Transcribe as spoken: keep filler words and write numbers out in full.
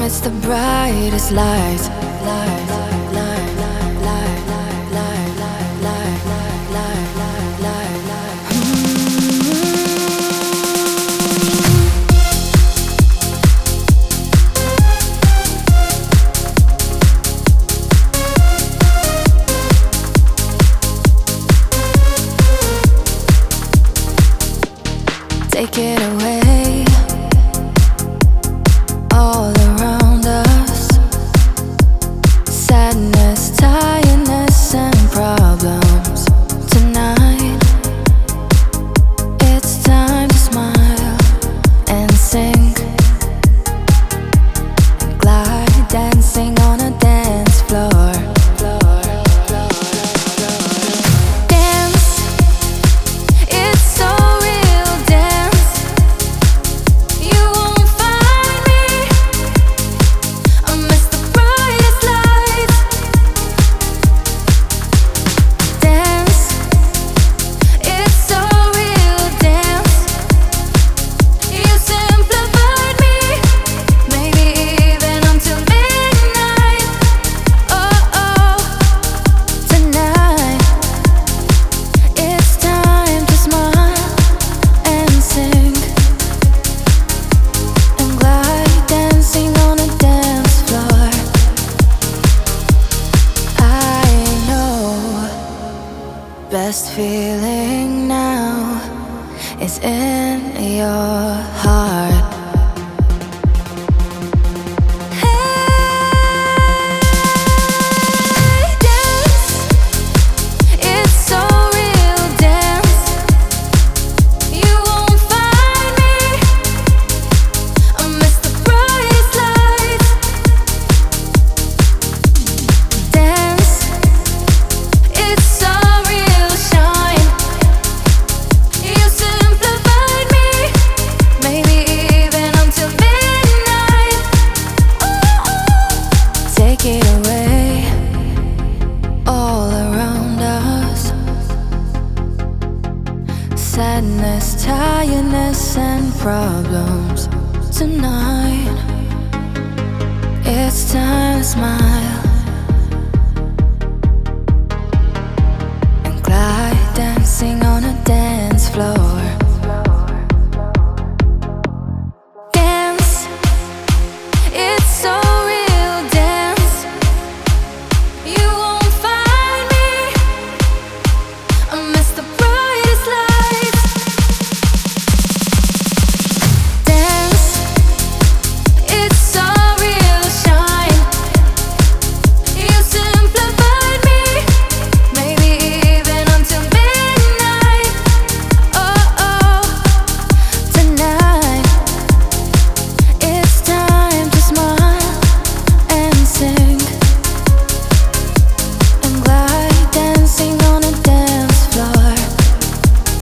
amidst the brightest lights. Light, light, light, light, light, light, light, light, light, light, light, light, light. Take it away, all around us. Sadness, tiredness, and problems. Tonight, it's time to smile and sing and glide, dancing on a dance floor. Dance, it's so real. Dance, you won't find me amidst the brightest lights. Dance, it's so real. Dance, you simplified me, maybe even until midnight. Oh, oh, tonight, it's time to smile and sing and glide, dancing on a dance floor. I know best feeling now is in your heart. Hey, dance, it's so real. Dance, you won't find me amidst the brightest lights. Dance, it's so real. Shine, you simplified me, maybe even until midnight. Ooh, take it away, all around us. Sadness, tiredness, and problems. Tonight, it's time to smile